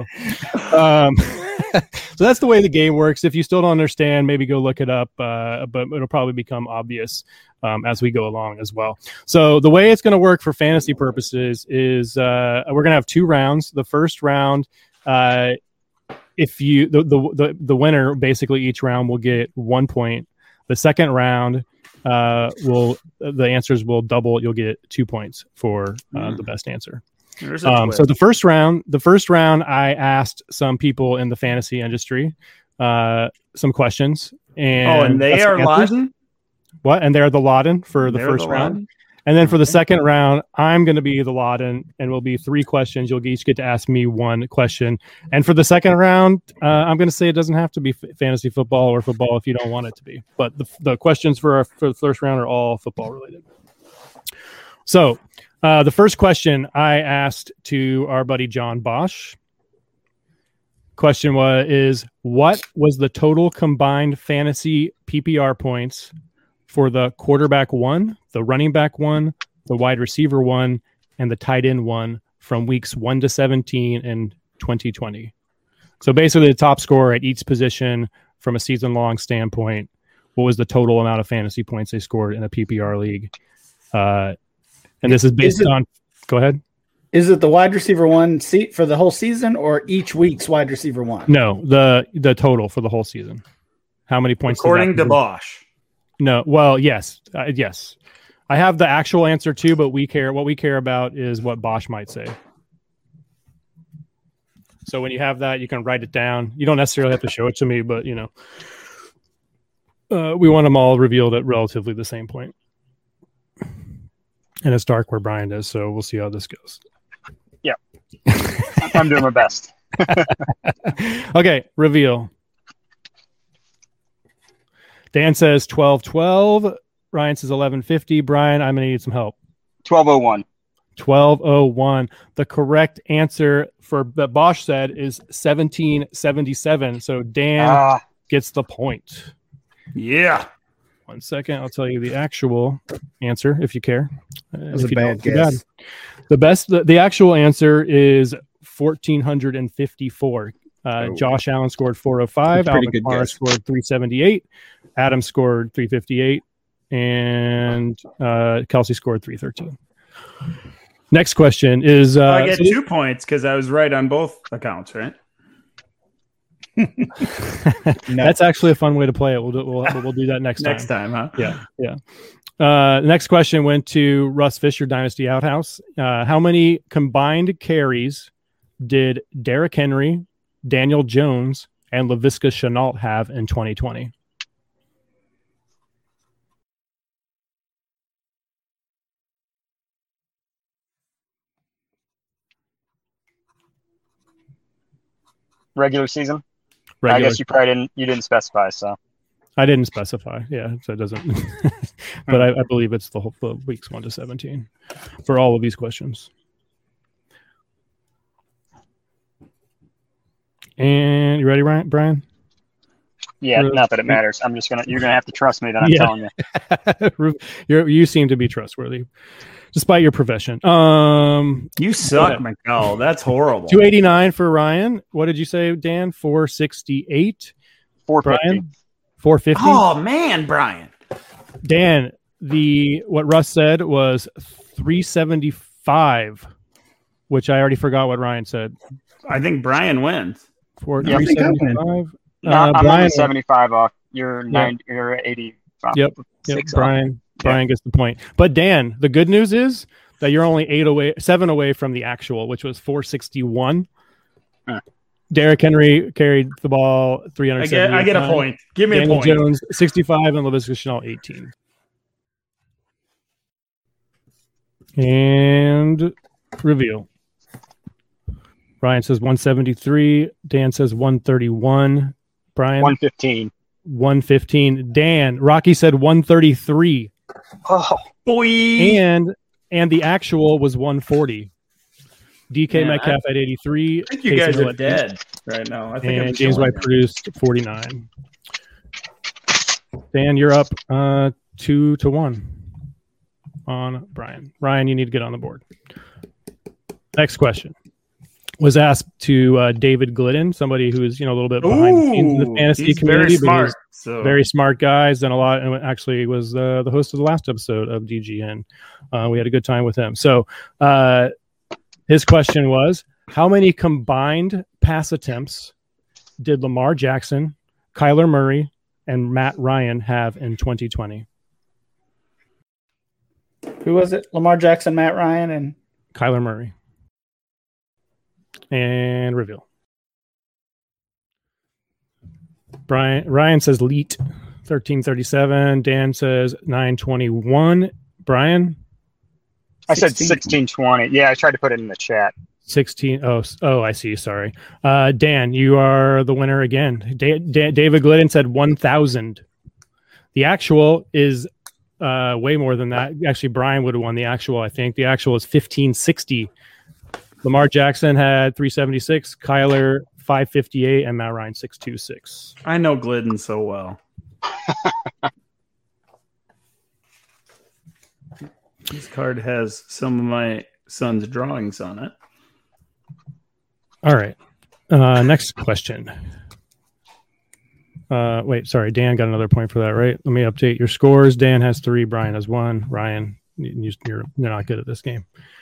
So that's the way the game works. If you still don't understand, maybe go look it up, but it'll probably become obvious as we go along as well. So the way it's going to work for fantasy purposes is we're going to have 2 rounds. The first round, if you the winner, basically each round will get 1 point. The second round, the answers will double. You'll get 2 points for the best answer. So the first round, I asked some people in the fantasy industry some questions. And and they that's are the answers. Laden? What? And they're the Laden for the They're first the round. Laden? And then for the second round, I'm going to be the Laden, and will be 3 questions. You'll each get to ask me 1 question. And for the second round, I'm going to say it doesn't have to be fantasy football or football if you don't want it to be. But the questions for the first round are all football related. So the first question I asked to our buddy John Bosch. Question is what was the total combined fantasy PPR points for the quarterback 1, the running back 1, the wide receiver 1, and the tight end 1 from weeks 1 to 17 in 2020? So basically the top scorer at each position from a season-long standpoint, what was the total amount of fantasy points they scored in a PPR league? And this is based on... Go ahead. Is it the wide receiver 1 seat for the whole season or each week's wide receiver 1? No, the total for the whole season. How many points? According to Bosch. No. Well, yes. Yes. I have the actual answer too, but what we care about is what Bosch might say. So when you have that, you can write it down. You don't necessarily have to show it to me, but we want them all revealed at relatively the same point. And it's dark where Brian is, so we'll see how this goes. Yeah. I'm doing my best. Okay, reveal. Dan says 12-12. Ryan says 11-50. Brian, I'm going to need some help. 12:01. 12:01. The correct answer for that Bosch said is 1777. So Dan gets the point. Yeah. 1 second. I'll tell you the actual answer if you care. That was a bad guess. The actual answer is 1,454. Josh Allen scored 405. Alvin Kamara scored 378. Adam scored 358. And Kelsey scored 313. Next question is... I get 2 points because I was right on both accounts, right? That's actually a fun way to play it. We'll do that next time. Next time, huh? Yeah. Next question went to Russ Fisher, Dynasty Outhouse. How many combined carries did Derrick Henry, Daniel Jones, and Laviska Shenault have in 2020? Regular season? I guess you probably didn't specify, so. I didn't specify. Yeah, so it doesn't. But I believe it's the weeks 1 to 17 for all of these questions. And you ready, Brian? Yeah, not that it matters. You're gonna have to trust me that I'm telling you. You seem to be trustworthy, despite your profession. You suck, McCall. That's horrible. 289 for Ryan. What did you say, Dan? 468. 450. Brian? 450. Oh man, Brian. Dan, what Russ said was 375, which I already forgot what Ryan said. I think Brian wins. 375. I'm Brian, only 75 off. You're 90. You're 80. Yep. Brian gets the point. But Dan, the good news is that you're only 7 away from the actual, which was 461. Derrick Henry carried the ball 370. I get a point. Give me Daniel a point. Jones 65 and Laviska Shenault 18. And reveal. Brian says 173. Dan says 131. Brian? 115. 115. Dan. Rocky said 133. Oh, boy. And the actual was 140. DK Metcalf at 83. I think you guys are dead right now. I think James White produced 49. Dan, you're up 2-1 on Brian. Ryan, you need to get on the board. Next question was asked to David Glidden, somebody who is a little bit behind the scenes in the fantasy community. Very smart. Very smart guy. He's done a lot, and actually was the host of the last episode of DGN. We had a good time with him. So his question was, how many combined pass attempts did Lamar Jackson, Kyler Murray, and Matt Ryan have in 2020? Who was it? Lamar Jackson, Matt Ryan, and Kyler Murray. And reveal. Ryan says Leet 1337. Dan says 921. Brian? I said 1620. Yeah, I tried to put it in the chat. 16. Oh, I see. Sorry. Dan, you are the winner again. David Glidden said 1,000. The actual is way more than that. Actually, Brian would have won the actual, I think. The actual is 1560. Lamar Jackson had 376, Kyler 558, and Matt Ryan 626. I know Glidden so well. This card has some of my son's drawings on it. All right. Next question. Wait, sorry. Dan got another point for that, right? Let me update your scores. Dan has 3. Brian has 1. Ryan, you're not good at this game.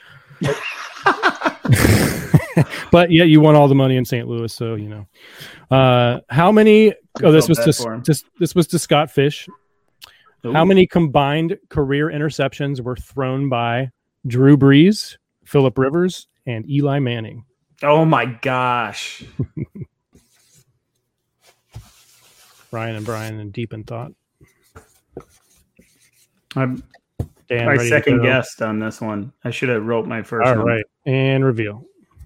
But yeah, you won all the money in St. Louis, so you know. How many? Oh, this was to Scott Fish. Ooh. How many combined career interceptions were thrown by Drew Brees, Phillip Rivers, and Eli Manning? Oh my gosh. Ryan and Brian and deep in thought. I second guessed on this one. I should have wrote my first one. All right. And reveal.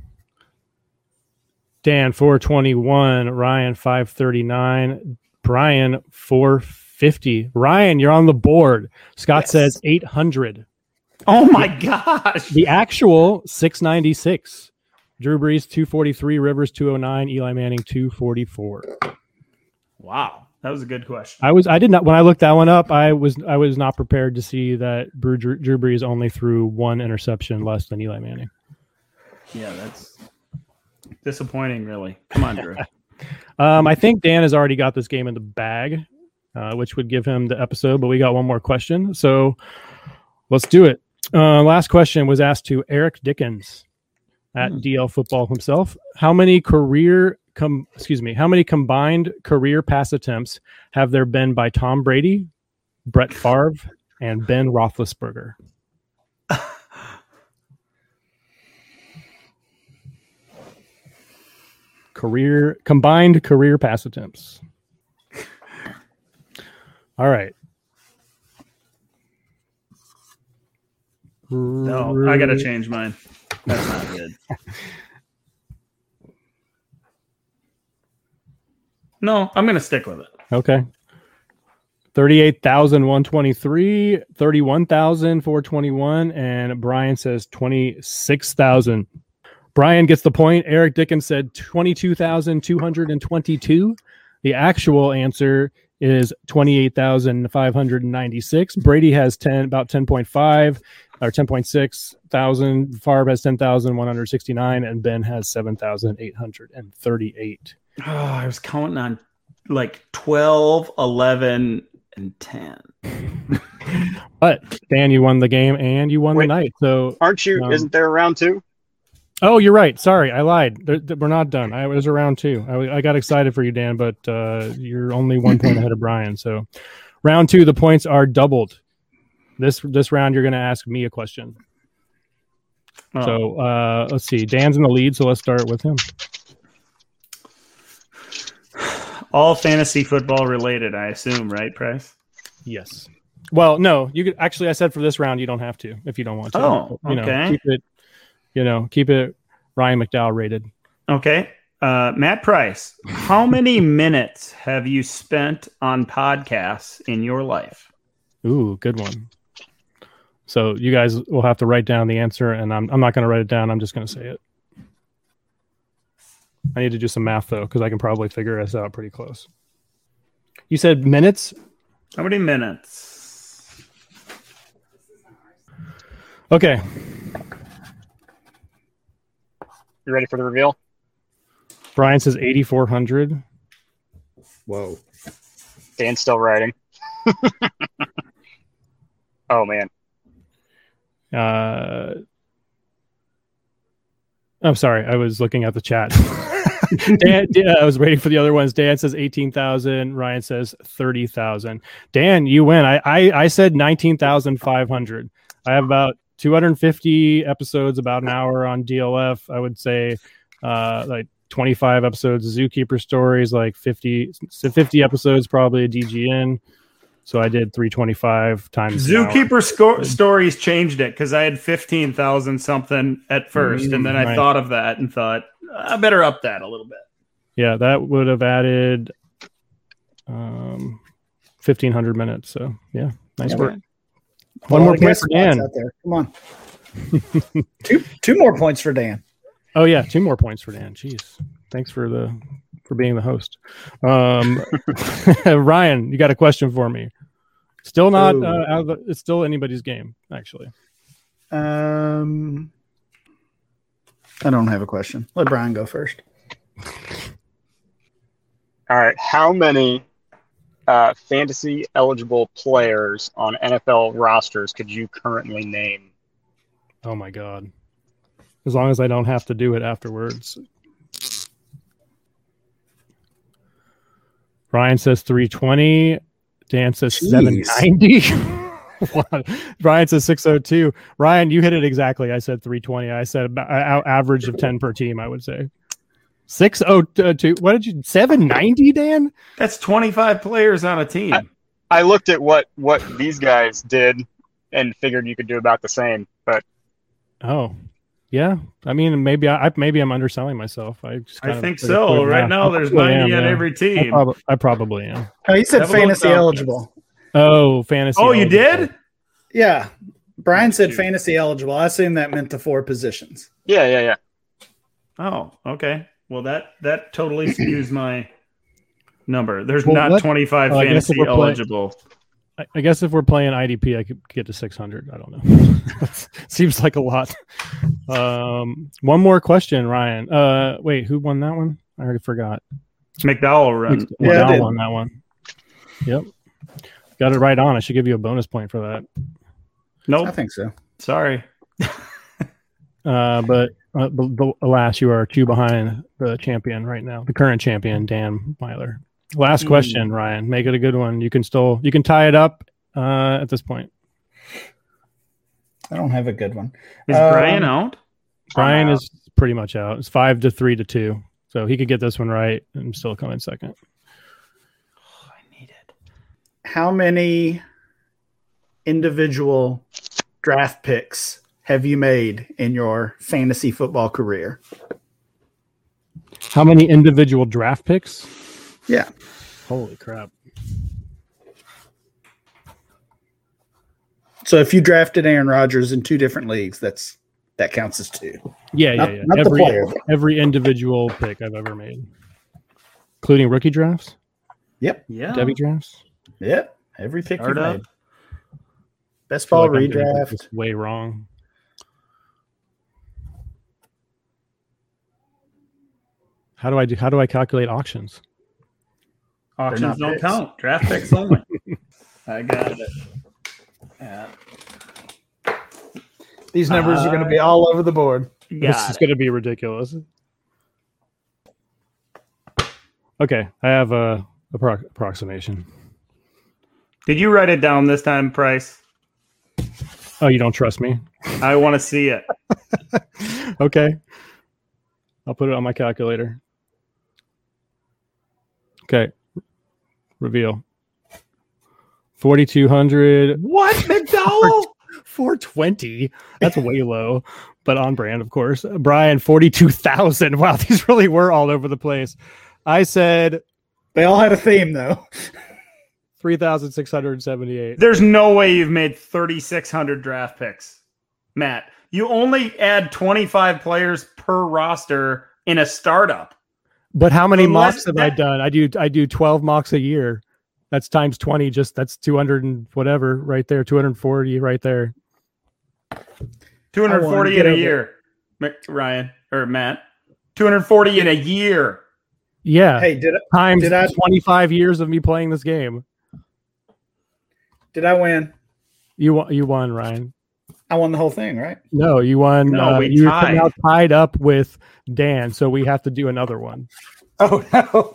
Dan 421, Ryan 539, Brian 450. Ryan, you're on the board. Scott says 800. Oh my gosh. The actual 696. Drew Brees 243, Rivers 209, Eli Manning 244. Wow, that was a good question. I did not when I looked that one up. I was not prepared to see that Drew Brees only threw 1 interception less than Eli Manning. Yeah, that's disappointing, really. Come on, Drew. I think Dan has already got this game in the bag, which would give him the episode, but we got one more question. So let's do it. Last question was asked to Eric Dickens at DL Football himself. How many combined career pass attempts have there been by Tom Brady, Brett Favre, and Ben Roethlisberger? Combined career pass attempts. All right. No, I gotta change mine. That's not good. No, I'm gonna stick with it. Okay. 38,123, 31,421, and Brian says 26,000. Brian gets the point. Eric Dickens said 22,222. The actual answer is 28,596. Brady has about 10.5 or 10.6 thousand. Favre has 10,169, and Ben has 7,838. Oh, I was counting on like 12, 11, and 10. But Dan, you won the game and you won the night. So aren't you? Isn't there a round 2? Oh, you're right. Sorry, I lied. We're not done. I was around 2. I got excited for you, Dan, but you're only 1 point ahead of Brian. So round 2, the points are doubled. This round, you're going to ask me a question. Oh. So let's see. Dan's in the lead, so let's start with him. All fantasy football related, I assume, right, Price? Yes. Well, no. You could actually. I said for this round, you don't have to if you don't want to. Oh, okay. Keep it Ryan McDowell rated. Okay. Matt Price, how many minutes have you spent on podcasts in your life? Ooh, good one. So you guys will have to write down the answer, and I'm not going to write it down. I'm just going to say it. I need to do some math, though, because I can probably figure this out pretty close. You said minutes? How many minutes? Okay. You ready for the reveal? Brian says 8,400. Whoa. Dan's still writing. Oh, man. I'm sorry. I was looking at the chat. Dan, I was waiting for the other ones. Dan says 18,000. Ryan says 30,000. Dan, you win. I said 19,500. I have about 250 episodes, about an hour on DLF. I would say like 25 episodes of Zookeeper Stories, like 50 episodes probably of DGN. So I did 325 times. Zookeeper Stories changed it because I had 15,000 something at first, and then I thought of that and thought I better up that a little bit. Yeah, that would have added 1,500 minutes. So yeah, nice work. One more point for Dan. Out there. Come on. two more points for Dan. Oh yeah, 2 more points for Dan. Jeez, thanks for being the host. Ryan, you got a question for me? Still not out of the, it's still anybody's game, actually. I don't have a question. Let Brian go first. All right. How many fantasy eligible players on NFL rosters could you currently name? Oh my God. As long as I don't have to do it afterwards. Ryan says 320. Dan says 790. Brian says 602. Ryan, you hit it exactly. I said 320. I said about average of 10 per team, I would say. 602. What did you 790, Dan? That's 25 players on a team. I looked at what these guys did and figured you could do about the same, but yeah. I mean, maybe I'm underselling myself. I think so. Right now, there's 90 on every team. I probably am. Oh, you said fantasy eligible. Oh, fantasy. Oh, you did? Yeah. Brian said fantasy eligible. I assume that meant the 4 positions. Yeah. Oh, okay. Well, that totally skews my number. There's not 25 fantasy eligible. I guess if we're playing IDP, I could get to 600. I don't know. Seems like a lot. One more question, Ryan. Wait, who won that one? I already forgot. McDowell McDowell won that one. Yep. Got it right on. I should give you a bonus point for that. Nope. I think so. Sorry. But alas, you are 2 behind the champion right now, the current champion, Dan Myler. Last question, Ryan. Make it a good one. You can tie it up at this point. I don't have a good one. Is Brian out? Brian is pretty much out. It's 5 to 3 to 2. So he could get this one right and still come in second. I need it. How many individual draft picks have you made in your fantasy football career? How many individual draft picks? Yeah. Holy crap. So if you drafted Aaron Rodgers in 2 different leagues, that counts as 2. Yeah. Not the player. Every individual pick I've ever made, including rookie drafts. Yep. Yeah. Devy drafts. Yep. Every pick you've made. Best I feel ball like I'm getting redraft. this way wrong. How do I calculate auctions? Auctions don't count. Draft picks only. I got it. Yeah. These numbers are going to be all over the board. This is going to be ridiculous. Okay, I have a approximation. Did you write it down this time, Price? Oh, you don't trust me? I want to see it. Okay. I'll put it on my calculator. Okay. Reveal. 4,200. What, McDowell? 420. That's way low, but on brand, of course. Brian, 42,000. Wow, these really were all over the place. I said they all had a theme, though. 3,678. There's no way you've made 3,600 draft picks, Matt. You only add 25 players per roster in a startup. But how many mocks have I done? I do 12 mocks a year. That's times 20. That's 200 and whatever right there. 240 right there. 240 in a year, Ryan or Matt. 240 in a year. Yeah. Hey, times 25 years of me playing this game. Did I win? You won, Ryan. I won the whole thing, right? No, you won. No, we you're tied. now tied up with Dan, so we have to do another one. Oh no.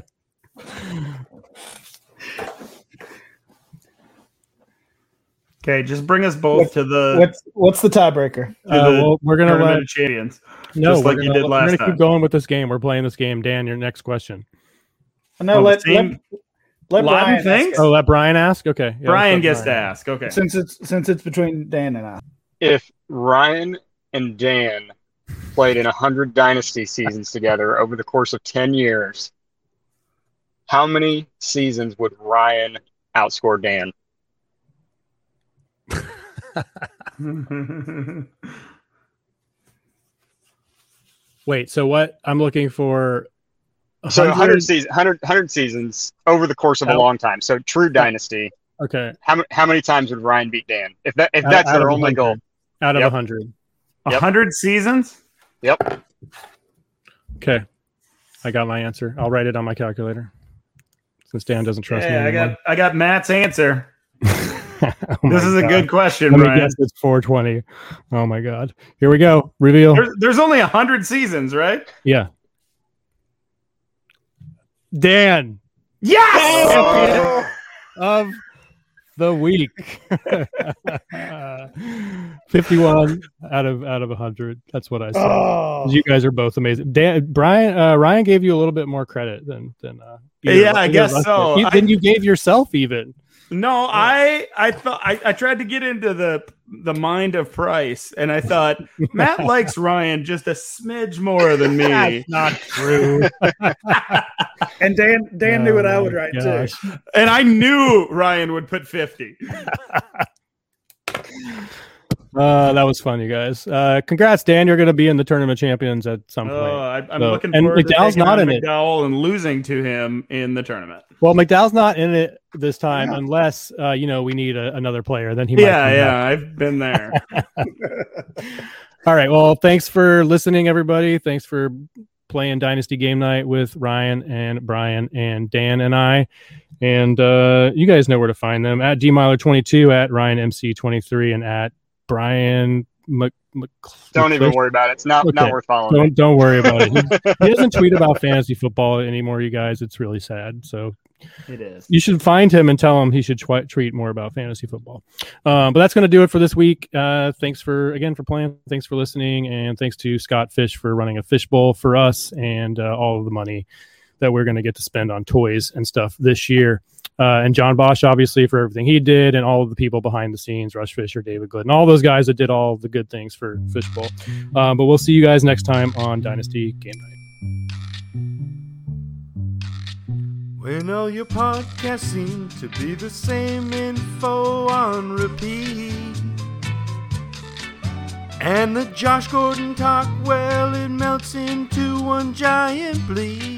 Okay, Okay, just bring us both to the What's the tiebreaker? Well, we're gonna Tournament let of Champions. no, just we're like you gonna, did we're last gonna time. keep going with this game. We're playing this game. Dan, your next question. No, Oh, let same- Brian Latin ask things? it, Oh, let Brian ask. Okay, yeah, Brian let's let gets to Brian ask. Okay. since it's between Dan and I. If Ryan and Dan played in 100 Dynasty seasons together over the course of 10 years, how many seasons would Ryan outscore Dan? Wait, so what? I'm looking for. So 100 seasons over the course of a long time. So true Dynasty. Okay. How many times would Ryan beat Dan? If that's Out their of only 100. goal. Out of Yep. 100. 100 seasons? Yep. Okay, I got my answer. I'll write it on my calculator. Since Dan doesn't trust me Yeah, anymore. I got Matt's answer. Oh my This is a God. good question, Let me Brian. guess, it's 420. Oh my God! Here we go. Reveal. There's only 100 seasons, right? Yeah. Dan Yes! of the week. 51 out of 100. That's what I said. Oh, You guys are both amazing. Ryan gave you a little bit more credit than Yeah, I guess so. Then you gave yourself even. No, I thought I tried to get into the mind of Price, and I thought Matt likes Ryan just a smidge more than me. That's not true. and Dan knew what I would write Gosh. too. And I knew Ryan would put 50. That was fun, you guys. Congrats, Dan. You're going to be in the Tournament of Champions at some point. I'm So- looking and forward to McDowell's taking not on in it. McDowell and losing to him in the tournament. Well, McDowell's not in it this time unless we need another player. Then he might. come back. I've been there. All right. Well, thanks for listening, everybody. Thanks for playing Dynasty Game Night with Ryan and Brian and Dan and I. And you guys know where to find them at DMiler22, at RyanMC23, and at Brian Don't even worry about it. It's not worth following. Don't worry about it. He doesn't tweet about fantasy football anymore, you guys. It's really sad. So It is. you should find him and tell him he should tweet more about fantasy football. But that's going to do it for this week. Thanks for playing. Thanks for listening. And thanks to Scott Fish for running a fishbowl for us and all of the money that we're going to get to spend on toys and stuff this year. And John Bosch, obviously, for everything he did, and all of the people behind the scenes, Rush Fisher, David Glidden, all those guys that did all the good things for Fishbowl. But we'll see you guys next time on Dynasty Game Night. When all your podcasts seem to be the same info on repeat, and the Josh Gordon talk, well, it melts into one giant bleed.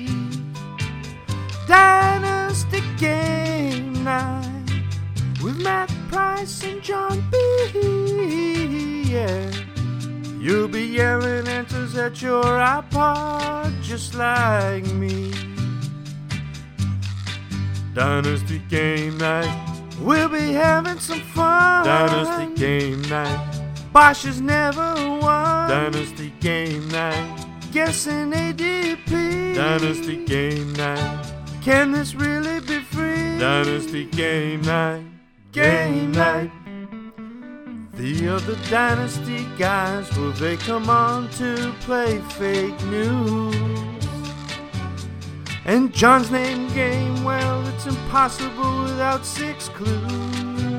Dynasty Game Night with Matt Price and John B. Yeah, you'll be yelling answers at your iPod just like me. Dynasty Game Night, we'll be having some fun. Dynasty Game Night, Bosch has never won. Dynasty Game Night, guessing ADP. Dynasty Game Night, can this really be free? Dynasty Game Night, Game Night. The other Dynasty guys, will they come on to play fake news? And John's name game, well, it's impossible without 6 clues.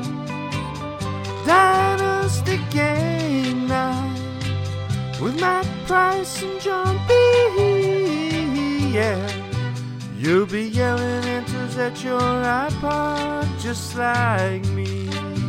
Dynasty Game Night with Matt Price and John B. Yeah, you'll be yelling answers at your iPod just like me.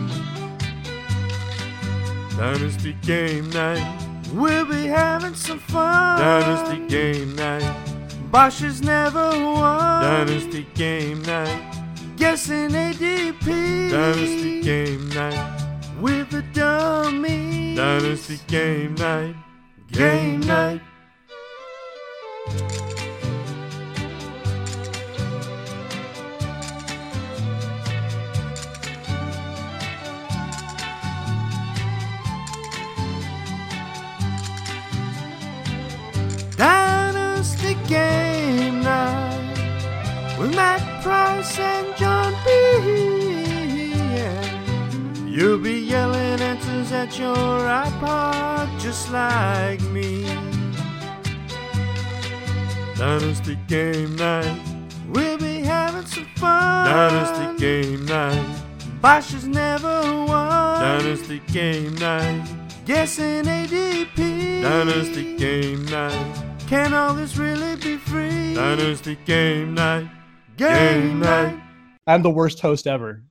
Dynasty Game Night, we'll be having some fun. Dynasty Game Night, Bosch has never won. Dynasty Game Night, guessing ADP. Dynasty Game Night, with the dummy. Dynasty Game Night, Game Night. Dynasty Game Night with Matt Price and John B. Yeah. You'll be yelling answers at your iPod just like me. Dynasty game night. We'll be having some fun. Dynasty game night. Bosch has never won. Dynasty game night. Guessing ADP. Dynasty game night. Can all this really be free? Dynasty game night. Game night. I'm the worst host ever.